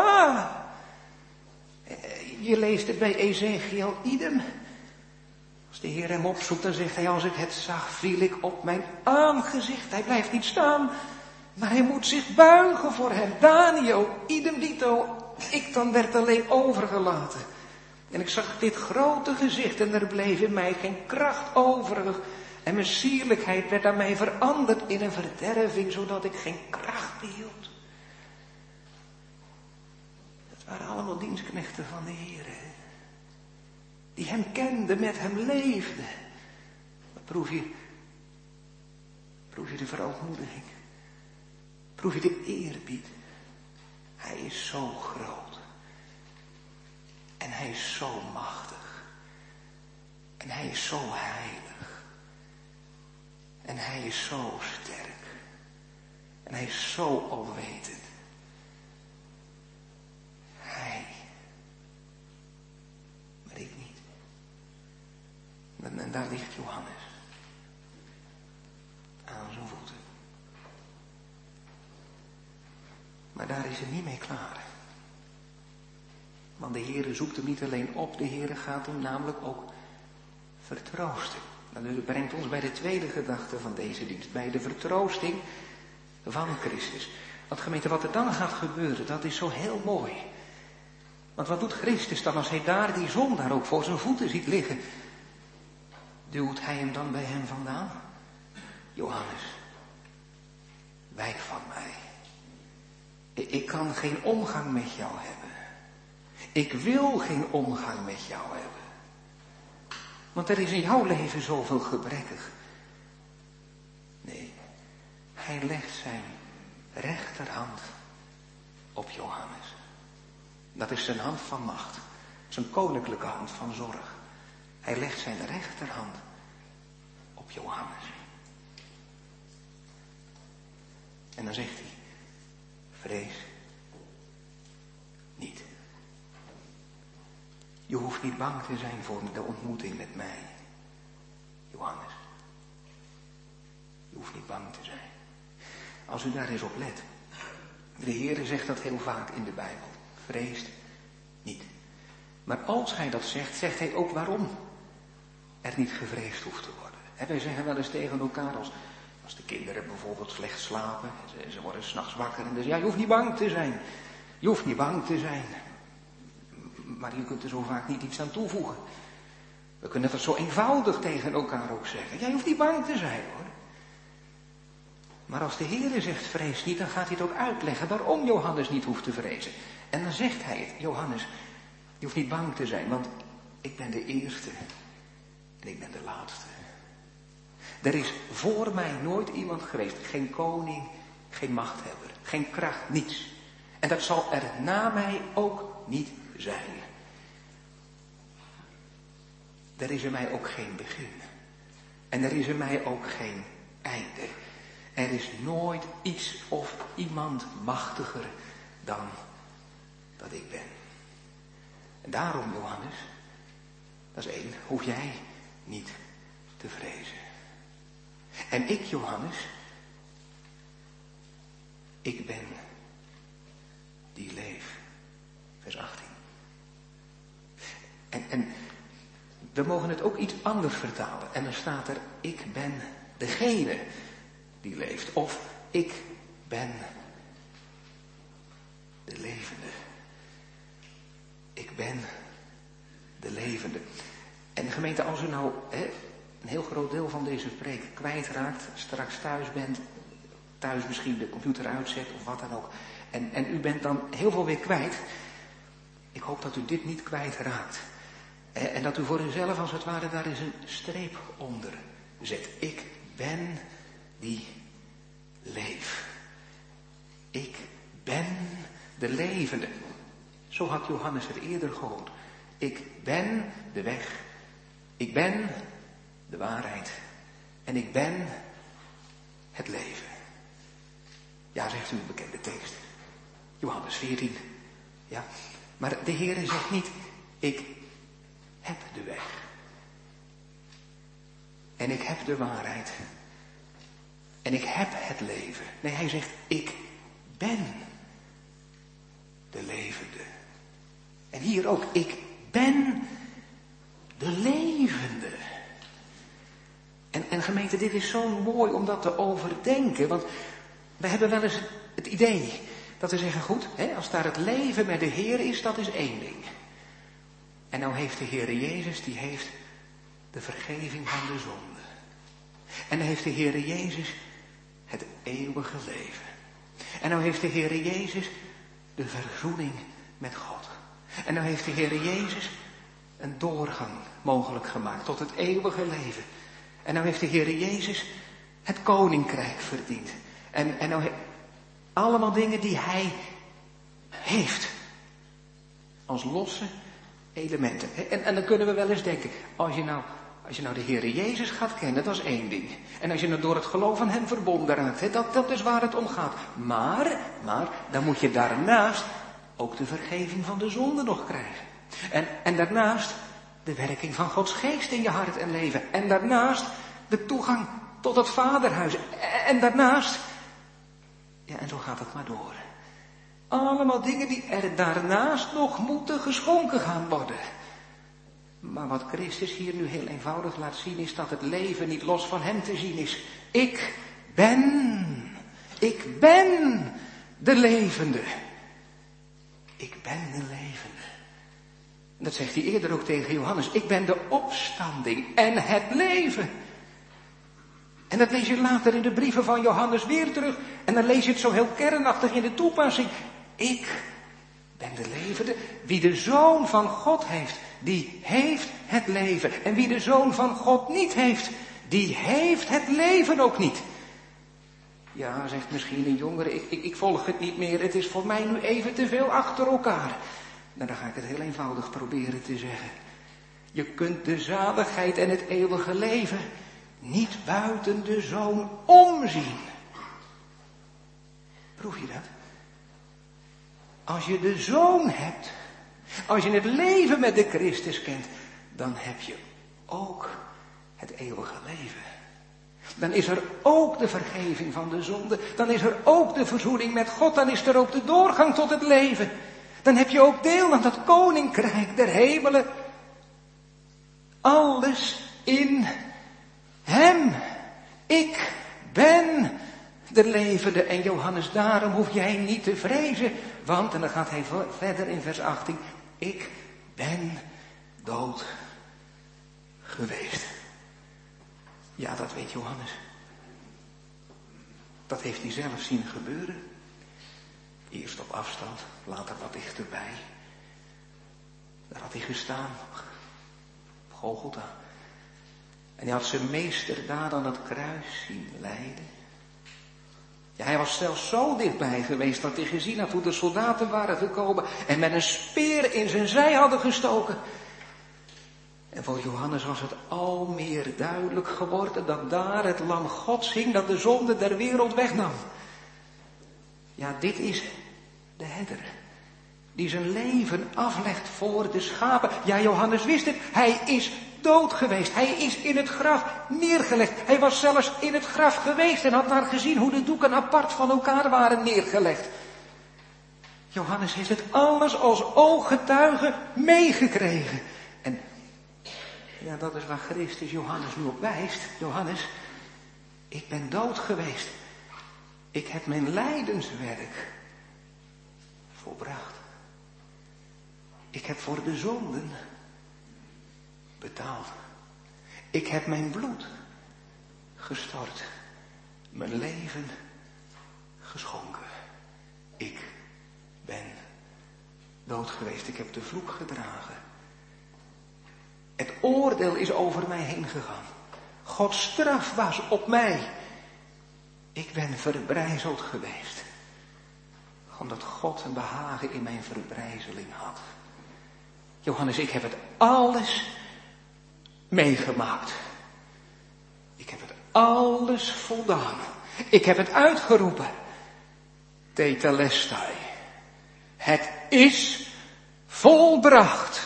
verga. Je leest het bij Ezekiel idem. Als de Heer hem opzoekt, dan zegt hij, als ik het zag, viel ik op mijn aangezicht. Hij blijft niet staan, maar hij moet zich buigen voor hem. Daniel, idem dito, ik dan werd alleen overgelaten. En ik zag dit grote gezicht en er bleef in mij geen kracht overig. En mijn sierlijkheid werd aan mij veranderd in een verderving, zodat ik geen kracht behield. Het waren allemaal dienstknechten van de Heer, hè? Die hem kenden, met hem leefden. Maar proef je de verootmoediging? Proef je de eerbied? Hij is zo groot. En hij is zo machtig. En hij is zo heilig. En hij is zo sterk. En hij is zo alwetend. Hij. Maar ik niet. En daar ligt Johannes. Aan zijn voeten. Maar daar is het niet mee klaar. Want de Heere zoekt hem niet alleen op, de Heere gaat hem namelijk ook vertroosten. Dat brengt ons bij de tweede gedachte van deze dienst, bij de vertroosting van Christus. Want gemeente, wat er dan gaat gebeuren, dat is zo heel mooi. Want wat doet Christus dan als hij daar die zondaar ook voor zijn voeten ziet liggen? Duwt hij hem dan bij hem vandaan? Johannes, wijk van mij. Ik kan geen omgang met jou hebben. Ik wil geen omgang met jou hebben. Want er is in jouw leven zoveel gebrekkig. Nee, hij legt zijn rechterhand op Johannes. Dat is zijn hand van macht. Zijn koninklijke hand van zorg. Hij legt zijn rechterhand op Johannes. En dan zegt hij, vrees niet. Je hoeft niet bang te zijn voor de ontmoeting met mij, Johannes. Je hoeft niet bang te zijn. Als u daar eens op let. De Heere zegt dat heel vaak in de Bijbel. Vrees niet. Maar als hij dat zegt, zegt hij ook waarom er niet gevreesd hoeft te worden. En wij zeggen wel eens tegen elkaar, als de kinderen bijvoorbeeld slecht slapen, ze worden 's nachts wakker en dus ja, je hoeft niet bang te zijn. Je hoeft niet bang te zijn. Maar je kunt er zo vaak niet iets aan toevoegen. We kunnen dat zo eenvoudig tegen elkaar ook zeggen. Ja, je hoeft niet bang te zijn, hoor. Maar als de Heere zegt vrees niet, dan gaat hij het ook uitleggen waarom Johannes niet hoeft te vrezen. En dan zegt hij het, Johannes, je hoeft niet bang te zijn, want ik ben de eerste en ik ben de laatste. Er is voor mij nooit iemand geweest, geen koning, geen machthebber, geen kracht, niets. En dat zal er na mij ook niet zijn. Er is in mij ook geen begin. En er is in mij ook geen einde. Er is nooit iets of iemand machtiger dan dat ik ben. En daarom, Johannes, dat is één, hoef jij niet te vrezen. En ik, Johannes, ik ben die leef. Vers 18. En we mogen het ook iets anders vertalen. En dan staat er, ik ben degene die leeft. Of ik ben de levende. Ik ben de levende. En gemeente, als u nou een heel groot deel van deze preek kwijtraakt, straks thuis bent, thuis misschien de computer uitzet of wat dan ook. En u bent dan heel veel weer kwijt. Ik hoop dat u dit niet kwijtraakt. En dat u voor uzelf als het ware daar eens een streep onder zet. Ik ben die leef. Ik ben de levende. Zo had Johannes het eerder gehoord. Ik ben de weg. Ik ben de waarheid. En ik ben het leven. Ja, zegt u een bekende tekst. Johannes 14. Ja. Maar de Heere zegt niet, ik heb de weg. En ik heb de waarheid. En ik heb het leven. Nee, hij zegt, ik ben de levende. En hier ook, ik ben de levende. En gemeente, dit is zo mooi om dat te overdenken, want we hebben wel eens het idee dat we zeggen, goed, als daar het leven met de Heer is, dat is één ding. En nou heeft de Heer Jezus, die heeft de vergeving van de zonde. En dan heeft de Heer Jezus het eeuwige leven. En nou heeft de Heer Jezus de verzoening met God. En nou heeft de Heer Jezus een doorgang mogelijk gemaakt tot het eeuwige leven. En nou heeft de Heer Jezus het koninkrijk verdiend. En nou allemaal dingen die Hij heeft. Als losse elementen. En dan kunnen we wel eens denken, als je nou de Heer Jezus gaat kennen, dat is één ding. En als je nou door het geloof aan Hem verbonden raakt, dat is waar het om gaat. Maar, dan moet je daarnaast ook de vergeving van de zonde nog krijgen. En daarnaast de werking van Gods geest in je hart en leven. En daarnaast de toegang tot het Vaderhuis. En daarnaast, ja, en zo gaat het maar door. Allemaal dingen die er daarnaast nog moeten geschonken gaan worden. Maar wat Christus hier nu heel eenvoudig laat zien is dat het leven niet los van Hem te zien is. Ik ben de levende. Ik ben de levende. Dat zegt hij eerder ook tegen Johannes. Ik ben de opstanding en het leven. En dat lees je later in de brieven van Johannes weer terug. En dan lees je het zo heel kernachtig in de toepassing. Ik ben de levende. Wie de Zoon van God heeft, die heeft het leven. En wie de Zoon van God niet heeft, die heeft het leven ook niet. Ja, zegt misschien een jongere, ik volg het niet meer. Het is voor mij nu even te veel achter elkaar. Nou, dan ga ik het heel eenvoudig proberen te zeggen. Je kunt de zaligheid en het eeuwige leven niet buiten de Zoon omzien. Proef je dat? Als je de Zoon hebt, als je het leven met de Christus kent, dan heb je ook het eeuwige leven. Dan is er ook de vergeving van de zonde, dan is er ook de verzoening met God, dan is er ook de doorgang tot het leven. Dan heb je ook deel aan dat koninkrijk der hemelen. Alles in Hem. Ik ben de levende. En Johannes, daarom hoef jij niet te vrezen. Want, en dan gaat hij verder in vers 18. Ik ben dood geweest. Ja, dat weet Johannes. Dat heeft hij zelf zien gebeuren. Eerst op afstand, later wat dichterbij. Daar had hij gestaan. Op Golgotha. En hij had zijn meester daar aan het kruis zien lijden. Ja, hij was zelfs zo dichtbij geweest dat hij gezien had hoe de soldaten waren gekomen en met een speer in zijn zij hadden gestoken. En voor Johannes was het al meer duidelijk geworden dat daar het lam Gods hing dat de zonde der wereld wegnam. Ja, dit is de herder die zijn leven aflegt voor de schapen. Ja, Johannes wist het. Hij is dood geweest. Hij is in het graf neergelegd. Hij was zelfs in het graf geweest en had daar gezien hoe de doeken apart van elkaar waren neergelegd. Johannes heeft het alles als ooggetuige meegekregen. En ja, dat is waar Christus Johannes nu op wijst. Johannes, ik ben dood geweest. Ik heb mijn lijdenswerk volbracht. Ik heb voor de zonden betaald. Ik heb mijn bloed gestort. Mijn leven geschonken. Ik ben dood geweest. Ik heb de vloek gedragen. Het oordeel is over mij heen gegaan. Gods straf was op mij. Ik ben verbrijzeld geweest. Omdat God een behagen in mijn verbrijzeling had. Johannes, ik heb het alles meegemaakt. Ik heb het alles voldaan. Ik heb het uitgeroepen. Tetelestai. Het is volbracht.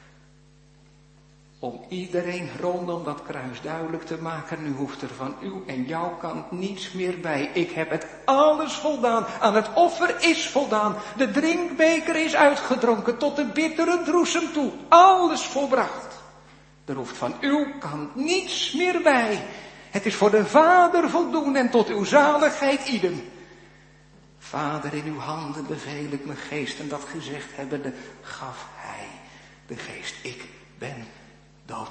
Om iedereen rondom dat kruis duidelijk te maken, nu hoeft er van uw en jouw kant niets meer bij. Ik heb het alles voldaan. Aan het offer is voldaan. De drinkbeker is uitgedronken tot de bittere droesem toe. Alles volbracht. Er hoeft van uw kant niets meer bij. Het is voor de Vader voldoen en tot uw zaligheid idem. Vader, in uw handen beveel ik mijn geest. En dat gezegd hebbende gaf hij de geest. Ik ben dood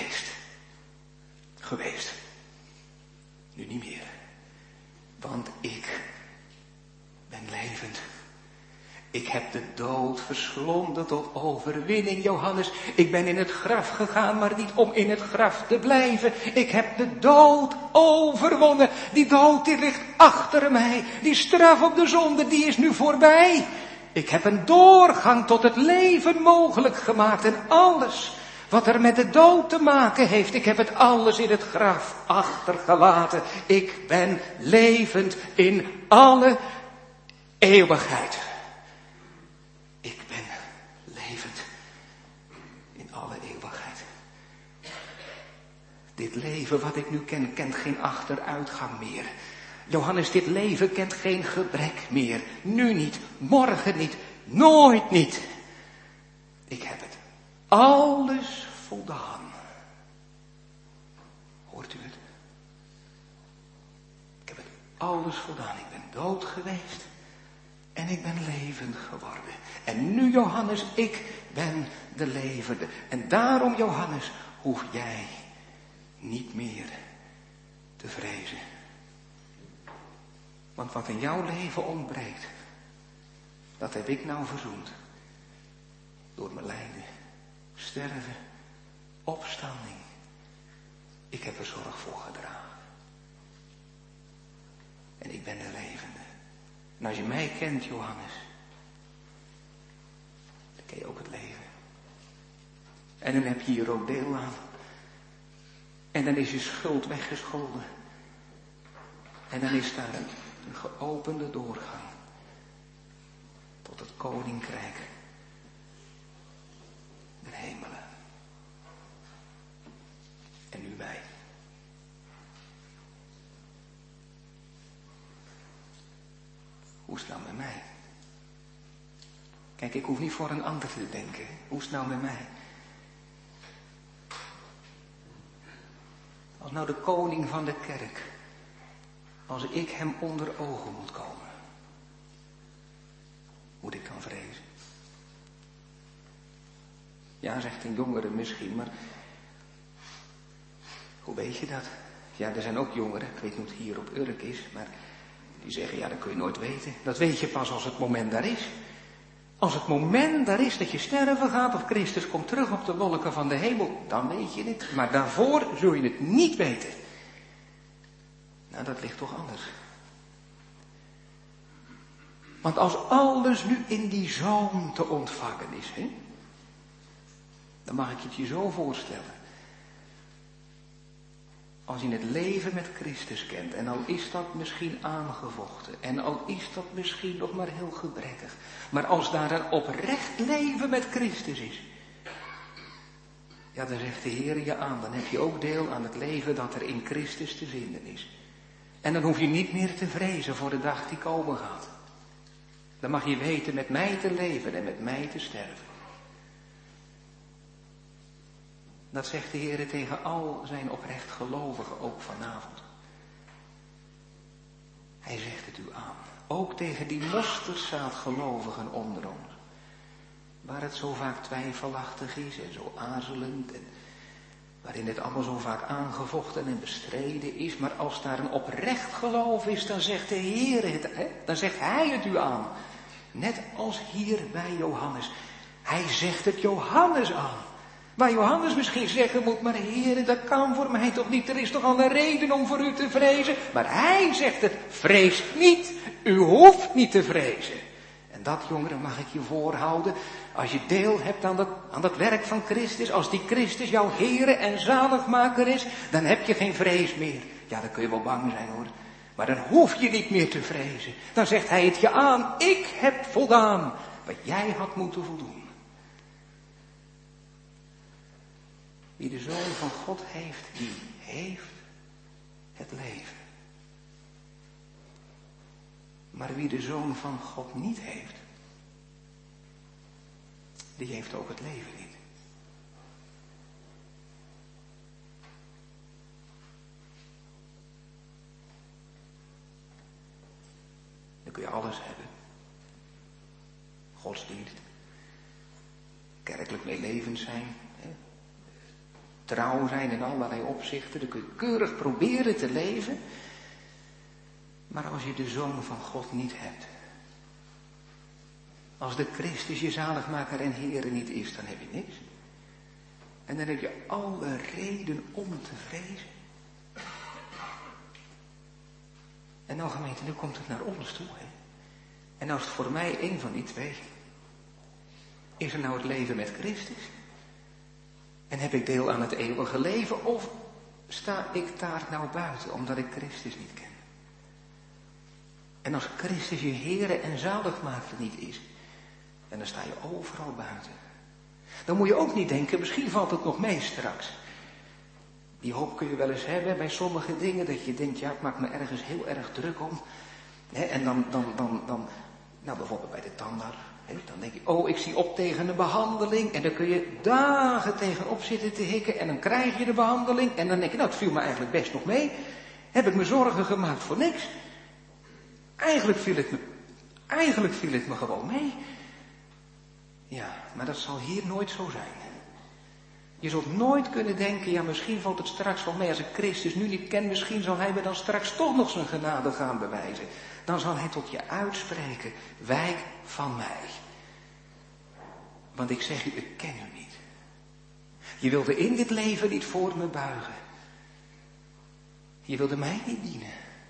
geweest. Nu niet meer. Want ik ben levend. Ik heb de dood verslonden tot overwinning, Johannes. Ik ben in het graf gegaan, maar niet om in het graf te blijven. Ik heb de dood overwonnen. Die dood die ligt achter mij. Die straf op de zonde, die is nu voorbij. Ik heb een doorgang tot het leven mogelijk gemaakt. En alles wat er met de dood te maken heeft, ik heb het alles in het graf achtergelaten. Ik ben levend in alle eeuwigheid. Ik ben levend in alle eeuwigheid. Dit leven wat ik nu ken, kent geen achteruitgang meer. Johannes, dit leven kent geen gebrek meer. Nu niet, morgen niet, nooit niet. Ik heb het alles voldaan. Hoort u het? Ik heb het alles voldaan. Ik ben dood geweest. En ik ben levend geworden. En nu, Johannes, ik ben de levende. En daarom, Johannes, hoef jij niet meer te vrezen. Want wat in jouw leven ontbreekt, dat heb ik nou verzoend. Door mijn lijden, sterven, opstanding. Ik heb er zorg voor gedragen. En ik ben de levende. En als je mij kent, Johannes, dan ken je ook het leven. En dan heb je hier ook deel aan. En dan is je schuld weggescholden. En dan is daar een geopende doorgang tot het koninkrijk der hemelen. En nu wij. Hoe is het nou met mij? Kijk, ik hoef niet voor een ander te denken. Hoe is het nou met mij? Als nou de koning van de kerk, als ik hem onder ogen moet komen, moet ik dan vrezen? Ja, zegt een jongere misschien, maar hoe weet je dat? Ja, er zijn ook jongeren, ik weet niet hoe het hier op Urk is, maar die zeggen, ja, dat kun je nooit weten. Dat weet je pas als het moment daar is. Als het moment daar is dat je sterven gaat of Christus komt terug op de wolken van de hemel, dan weet je het. Maar daarvoor zul je het niet weten. Nou, dat ligt toch anders. Want als alles nu in die Zoon te ontvangen is, hè, dan mag ik het je zo voorstellen. Als je het leven met Christus kent, en al is dat misschien aangevochten, en al is dat misschien nog maar heel gebrekkig, maar als daar een oprecht leven met Christus is, ja, dan zegt de Heer je aan, dan heb je ook deel aan het leven dat er in Christus te vinden is. En dan hoef je niet meer te vrezen voor de dag die komen gaat. Dan mag je weten met mij te leven en met mij te sterven. Dat zegt de Heer tegen al zijn oprecht gelovigen, ook vanavond. Hij zegt het u aan. Ook tegen die mosterdzaadgelovigen onder ons. Waar het zo vaak twijfelachtig is en zo aarzelend. En waarin het allemaal zo vaak aangevochten en bestreden is. Maar als daar een oprecht geloof is, dan zegt de Heer het. Dan zegt Hij het u aan. Net als hier bij Johannes. Hij zegt het Johannes aan. Waar Johannes misschien zeggen moet, maar Heere, dat kan voor mij toch niet. Er is toch al een reden om voor u te vrezen. Maar hij zegt het, vrees niet. U hoeft niet te vrezen. En dat, jongeren, mag ik je voorhouden. Als je deel hebt aan dat werk van Christus. Als die Christus jouw Heere en zaligmaker is. Dan heb je geen vrees meer. Ja, dan kun je wel bang zijn hoor. Maar dan hoef je niet meer te vrezen. Dan zegt hij het je aan. Ik heb voldaan wat jij had moeten voldoen. Wie de Zoon van God heeft, die heeft het leven. Maar wie de Zoon van God niet heeft, die heeft ook het leven niet. Dan kun je alles hebben. Godsdienst. Kerkelijk meelevend zijn. Hè? Trouw zijn in allerlei opzichten. Dan kun je keurig proberen te leven. Maar als je de Zoon van God niet hebt. Als de Christus je zaligmaker en Heere niet is, dan heb je niks. En dan heb je alle reden om te vrezen. En nou gemeente, nu komt het naar ons toe. Hè? En als het voor mij één van die twee. Is er nou het leven met Christus? En heb ik deel aan het eeuwige leven? Of sta ik daar nou buiten, omdat ik Christus niet ken? En als Christus je Heere en zaligmaker niet is, en dan sta je overal buiten. Dan moet je ook niet denken, misschien valt het nog mee straks. Die hoop kun je wel eens hebben bij sommige dingen, dat je denkt, ja, ik maak me ergens heel erg druk om. En dan nou bijvoorbeeld bij de tandarts, dan denk je, oh, ik zie op tegen een behandeling. En dan kun je dagen tegenop zitten te hikken en dan krijg je de behandeling. En dan denk je, nou, het viel me eigenlijk best nog mee. Heb ik me zorgen gemaakt voor niks? Eigenlijk viel het me gewoon mee. Ja, maar dat zal hier nooit zo zijn. Je zult nooit kunnen denken, ja, misschien valt het straks wel mee als ik Christus nu niet ken. Misschien zal hij me dan straks toch nog zijn genade gaan bewijzen. Dan zal hij tot je uitspreken, wijk van mij. Want ik zeg u, ik ken u niet. Je wilde in dit leven niet voor me buigen. Je wilde mij niet dienen.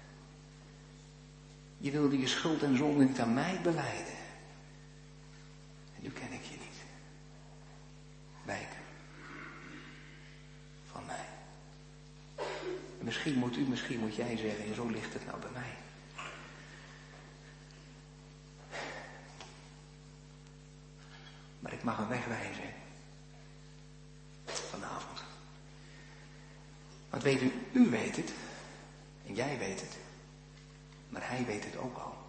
Je wilde je schuld en zonde niet aan mij belijden. En nu ken ik je niet. Wijk van mij. En misschien moet jij zeggen, en zo ligt het nou bij mij. Maar ik mag een weg wijzen. Vanavond. Want weet u weet het. En jij weet het. Maar hij weet het ook al.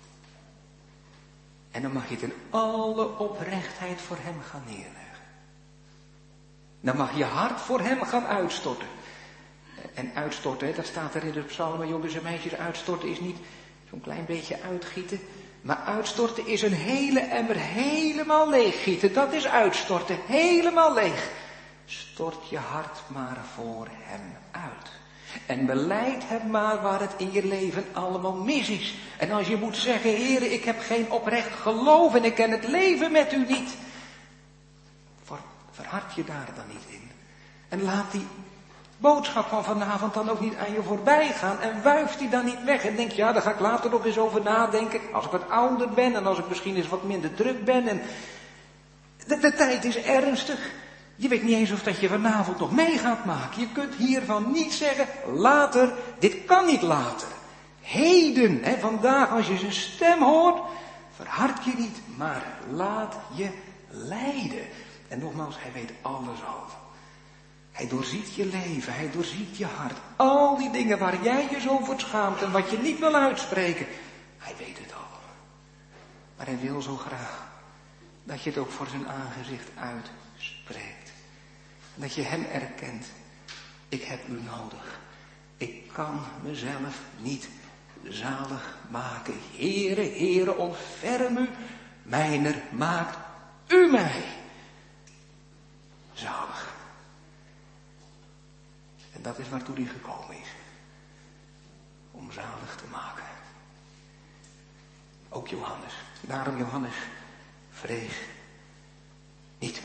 En dan mag je het in alle oprechtheid voor hem gaan neerleggen. Dan mag je hart voor hem gaan uitstorten. En uitstorten, dat staat er in de psalmen, jongens en meisjes, uitstorten is niet zo'n klein beetje uitgieten. Maar uitstorten is een hele emmer helemaal leeggieten. Dat is uitstorten, helemaal leeg. Stort je hart maar voor hem uit. En belijd hem maar waar het in je leven allemaal mis is. En als je moet zeggen, Heere, ik heb geen oprecht geloof en ik ken het leven met u niet. Verhard je daar dan niet in. En laat die boodschap van vanavond dan ook niet aan je voorbij gaan. En wuif die dan niet weg. En denk, ja, daar ga ik later nog eens over nadenken. Als ik wat ouder ben en als ik misschien eens wat minder druk ben. En de tijd is ernstig. Je weet niet eens of dat je vanavond nog mee gaat maken. Je kunt hiervan niet zeggen, later, dit kan niet later. Heden, vandaag als je zijn stem hoort, verhard je niet, maar laat je leiden. En nogmaals, hij weet alles al. Hij doorziet je leven, hij doorziet je hart. Al die dingen waar jij je zo voor schaamt en wat je niet wil uitspreken, hij weet het al. Maar hij wil zo graag dat je het ook voor zijn aangezicht uitspreekt. Dat je hem erkent. Ik heb u nodig. Ik kan mezelf niet zalig maken. Heere, Heere, ontferm u mijner, maakt u mij zalig. En dat is waartoe hij gekomen is. Om zalig te maken. Ook Johannes. Daarom Johannes, vrees niet.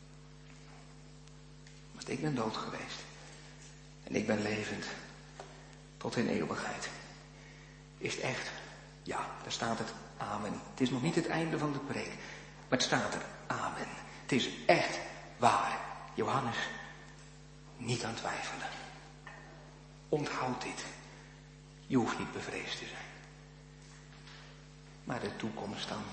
Want ik ben dood geweest. En ik ben levend tot in eeuwigheid. Is het echt? Ja, daar staat het amen. Het is nog niet het einde van de preek. Maar het staat er amen. Het is echt waar. Johannes, niet aan twijfelen. Onthoud dit. Je hoeft niet bevreesd te zijn. Maar de toekomst dan.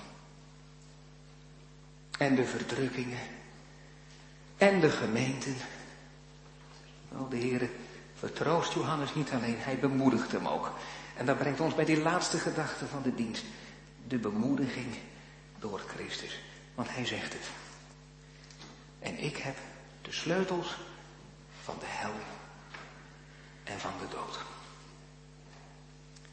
En de verdrukkingen. En de gemeenten. Oh, de Heere vertroost Johannes niet alleen, hij bemoedigt hem ook. En dat brengt ons bij die laatste gedachte van de dienst. De bemoediging door Christus. Want hij zegt het. En ik heb de sleutels van de hel en van de dood.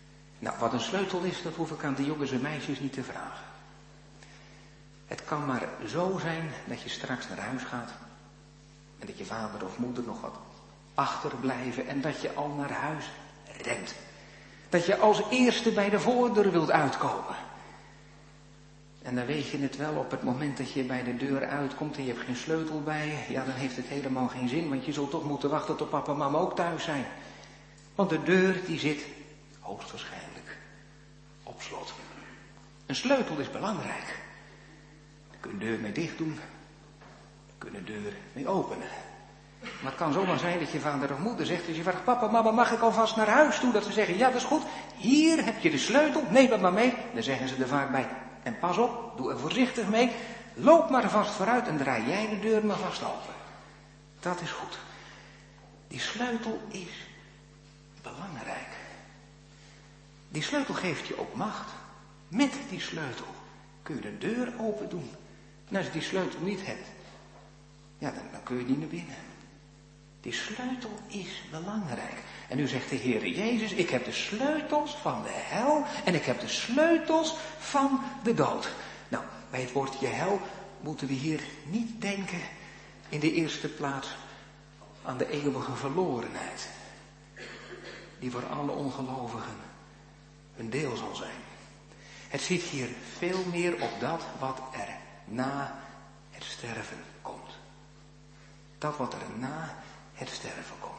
Nou, wat een sleutel is, dat hoef ik aan de jongens en meisjes niet te vragen. Het kan maar zo zijn dat je straks naar huis gaat en dat je vader of moeder nog wat achterblijven en dat je al naar huis rent. Dat je als eerste bij de voordeur wilt uitkomen. En dan weet je het wel, op het moment dat je bij de deur uitkomt en je hebt geen sleutel bij je, ja, dan heeft het helemaal geen zin, want je zult toch moeten wachten tot papa en mama ook thuis zijn. Want de deur die zit hoogstwaarschijnlijk op slot. Een sleutel is belangrijk. Daar kun je de deur mee dicht doen, daar kun je de deur mee openen. Maar het kan zomaar zijn dat je vader of moeder zegt, als je vraagt, papa, mama, mag ik alvast naar huis toe? Dat ze zeggen, ja, dat is goed, hier heb je de sleutel, neem het maar mee. Dan zeggen ze er vaak bij, en pas op, doe er voorzichtig mee, loop maar vast vooruit en draai jij de deur maar vast open. Dat is goed. Die sleutel is belangrijk. Die sleutel geeft je ook macht. Met die sleutel kun je de deur open doen. En als je die sleutel niet hebt, ja, dan kun je niet naar binnen. Die sleutel is belangrijk. En nu zegt de Heere Jezus, ik heb de sleutels van de hel en ik heb de sleutels van de dood. Nou, bij het woordje hel moeten we hier niet denken in de eerste plaats aan de eeuwige verlorenheid. Die voor alle ongelovigen een deel zal zijn. Het ziet hier veel meer op dat wat er na het sterven komt. Dat wat er na het sterven komt.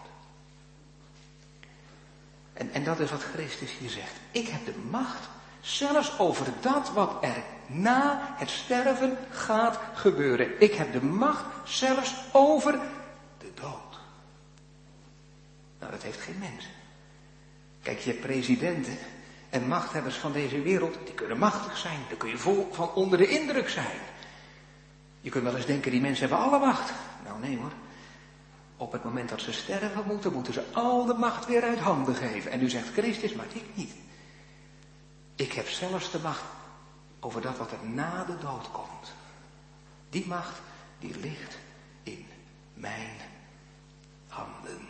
En dat is wat Christus hier zegt. Ik heb de macht zelfs over dat wat er na het sterven gaat gebeuren. Ik heb de macht zelfs over de dood. Nou, dat heeft geen mens. Kijk, je hebt presidenten en machthebbers van deze wereld, die kunnen machtig zijn. Daar kun je vol van onder de indruk zijn. Je kunt wel eens denken, die mensen hebben alle macht. Nou, nee hoor. Op het moment dat ze sterven moeten ze al de macht weer uit handen geven. En nu zegt Christus, maar ik niet. Ik heb zelfs de macht over dat wat er na de dood komt. Die macht, die ligt in mijn handen.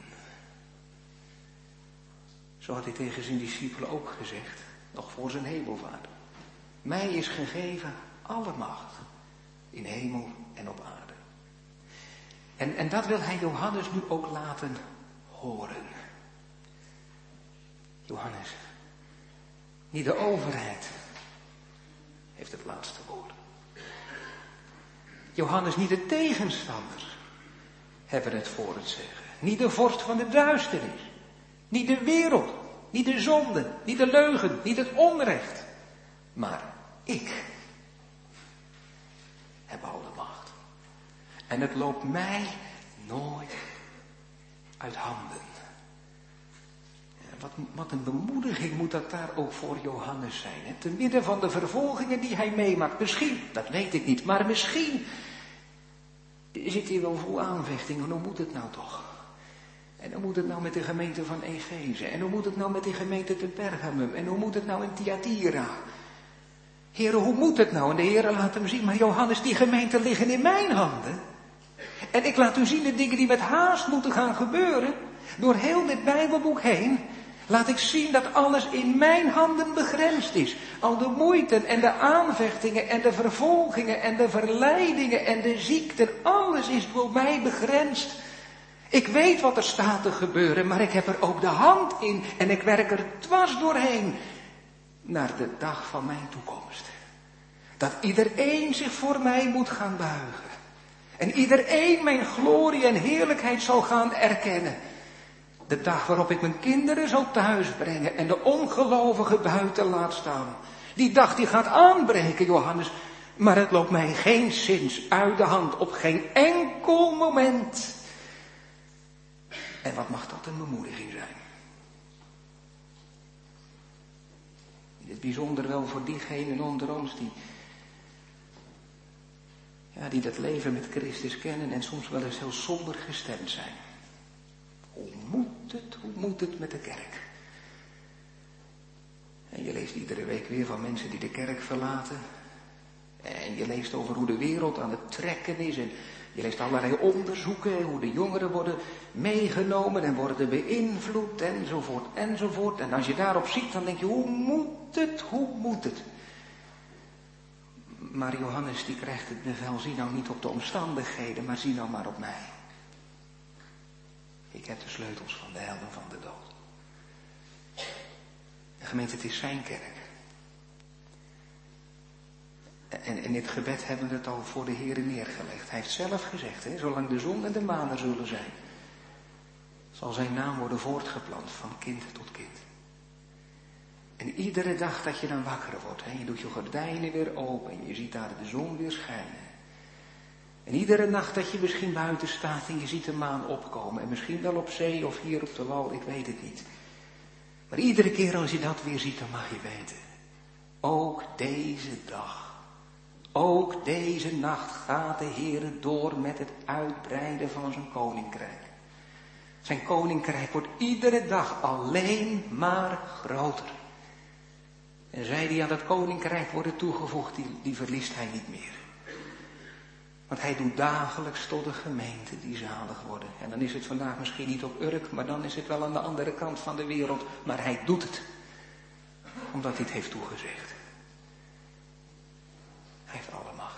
Zo had hij tegen zijn discipelen ook gezegd, nog voor zijn hemelvaart. Mij is gegeven alle macht in hemel en op aarde. En dat wil hij Johannes nu ook laten horen. Johannes, niet de overheid heeft het laatste woord. Johannes, niet de tegenstanders hebben het voor het zeggen. Niet de vorst van de duisternis. Niet de wereld. Niet de zonde. Niet de leugen. Niet het onrecht. Maar ik heb al de macht. En het loopt mij nooit uit handen. Wat een bemoediging moet dat daar ook voor Johannes zijn. Hè? Te midden van de vervolgingen die hij meemaakt. Misschien, dat weet ik niet, maar misschien zit hij wel vol aanvechtingen. Hoe moet het nou toch? En hoe moet het nou met de gemeente van Efeze? En hoe moet het nou met die gemeente te Pergamum? En hoe moet het nou in Thyatira? Heren, hoe moet het nou? En de Heere laat hem zien, maar Johannes, die gemeenten liggen in mijn handen. En ik laat u zien de dingen die met haast moeten gaan gebeuren. Door heel dit Bijbelboek heen laat ik zien dat alles in mijn handen begrensd is. Al de moeite en de aanvechtingen en de vervolgingen en de verleidingen en de ziekten. Alles is door mij begrensd. Ik weet wat er staat te gebeuren, maar ik heb er ook de hand in. En ik werk er dwars doorheen naar de dag van mijn toekomst. Dat iedereen zich voor mij moet gaan buigen. En iedereen mijn glorie en heerlijkheid zal gaan erkennen. De dag waarop ik mijn kinderen zal thuisbrengen en de ongelovigen buiten laat staan. Die dag die gaat aanbreken, Johannes. Maar het loopt mij geen zins uit de hand op geen enkel moment. En wat mag dat een bemoediging zijn? In het bijzonder wel voor diegenen onder ons die dat leven met Christus kennen en soms wel eens heel somber gestemd zijn. Hoe moet het met de kerk? En je leest iedere week weer van mensen die de kerk verlaten. En je leest over hoe de wereld aan het trekken is. En Je leest allerlei onderzoeken, hoe de jongeren worden meegenomen en worden beïnvloed, enzovoort, enzovoort. En als je daarop ziet, dan denk je, hoe moet het? Maar Johannes die krijgt het bevel, zie nou niet op de omstandigheden, maar zie nou maar op mij. Ik heb de sleutels van de hel en van de dood. De gemeente, het is zijn kerk. En in dit gebed hebben we het al voor de Heere neergelegd. Hij heeft zelf gezegd, zolang de zon en de maan er zullen zijn, zal zijn naam worden voortgeplant van kind tot kind. En iedere dag dat je dan wakker wordt, je doet je gordijnen weer open en je ziet daar de zon weer schijnen. En iedere nacht dat je misschien buiten staat en je ziet de maan opkomen. En misschien wel op zee of hier op de wal, ik weet het niet. Maar iedere keer als je dat weer ziet, dan mag je weten. Ook deze dag, ook deze nacht gaat de Heere door met het uitbreiden van zijn koninkrijk. Zijn koninkrijk wordt iedere dag alleen maar groter. En zij die aan dat koninkrijk worden toegevoegd, die verliest hij niet meer. Want hij doet dagelijks tot de gemeente die zalig worden. En dan is het vandaag misschien niet op Urk, maar dan is het wel aan de andere kant van de wereld. Maar hij doet het. Omdat hij het heeft toegezegd. Hij heeft alle macht.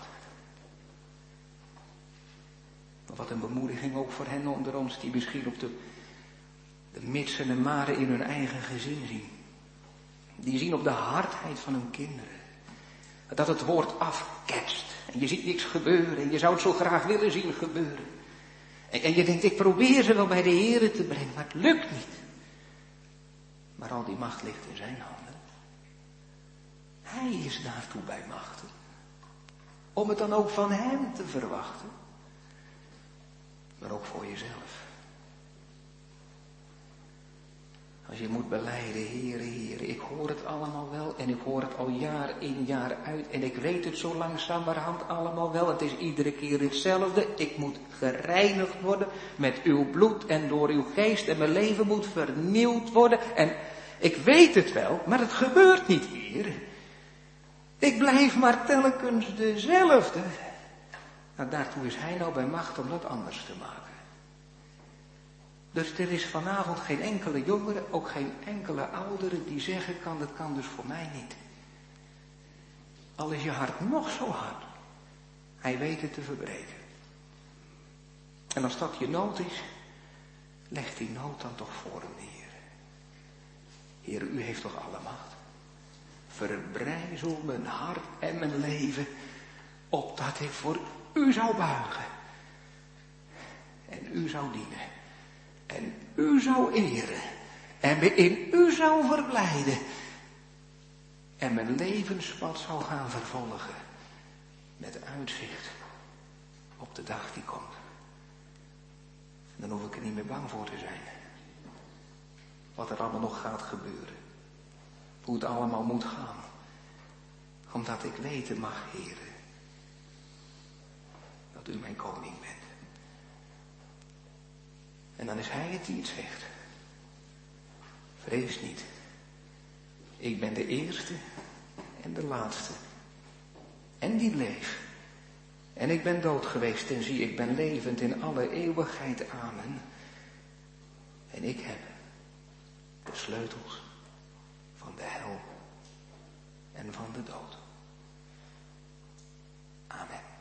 Maar wat een bemoediging ook voor hen onder ons die misschien op de mits en de maren in hun eigen gezin zien. Die zien op de hardheid van hun kinderen. Dat het woord afketst. En je ziet niks gebeuren. En je zou het zo graag willen zien gebeuren. En je denkt, ik probeer ze wel bij de Heere te brengen. Maar het lukt niet. Maar al die macht ligt in zijn handen. Hij is daartoe bij machten. Om het dan ook van hem te verwachten. Maar ook voor jezelf. Als je moet belijden, Heere, Heere, ik hoor het allemaal wel en ik hoor het al jaar in jaar uit en ik weet het zo langzamerhand allemaal wel. Het is iedere keer hetzelfde. Ik moet gereinigd worden met uw bloed en door uw geest en mijn leven moet vernieuwd worden. En ik weet het wel, maar het gebeurt niet, Heer. Ik blijf maar telkens dezelfde. Nou, daartoe is hij nou bij macht om dat anders te maken. Dus er is vanavond geen enkele jongere, ook geen enkele oudere die zeggen kan, dat kan dus voor mij niet. Al is je hart nog zo hard, hij weet het te verbreken. En als dat je nood is, leg die nood dan toch voor hem, Heer. Heer, u heeft toch alle macht. Verbrijzel mijn hart en mijn leven, opdat ik voor u zou buigen. En u zou dienen. En u zou eren. En me in u zou verblijden. En mijn levenspad zou gaan vervolgen. Met uitzicht op de dag die komt. Dan hoef ik er niet meer bang voor te zijn. Wat er allemaal nog gaat gebeuren. Hoe het allemaal moet gaan. Omdat ik weten mag, Heere. Dat u mijn koning bent. En dan is hij het die het zegt. Vrees niet. Ik ben de eerste en de laatste. En die bleef. En ik ben dood geweest en zie, ik ben levend in alle eeuwigheid. Amen. En ik heb de sleutels van de hel en van de dood. Amen.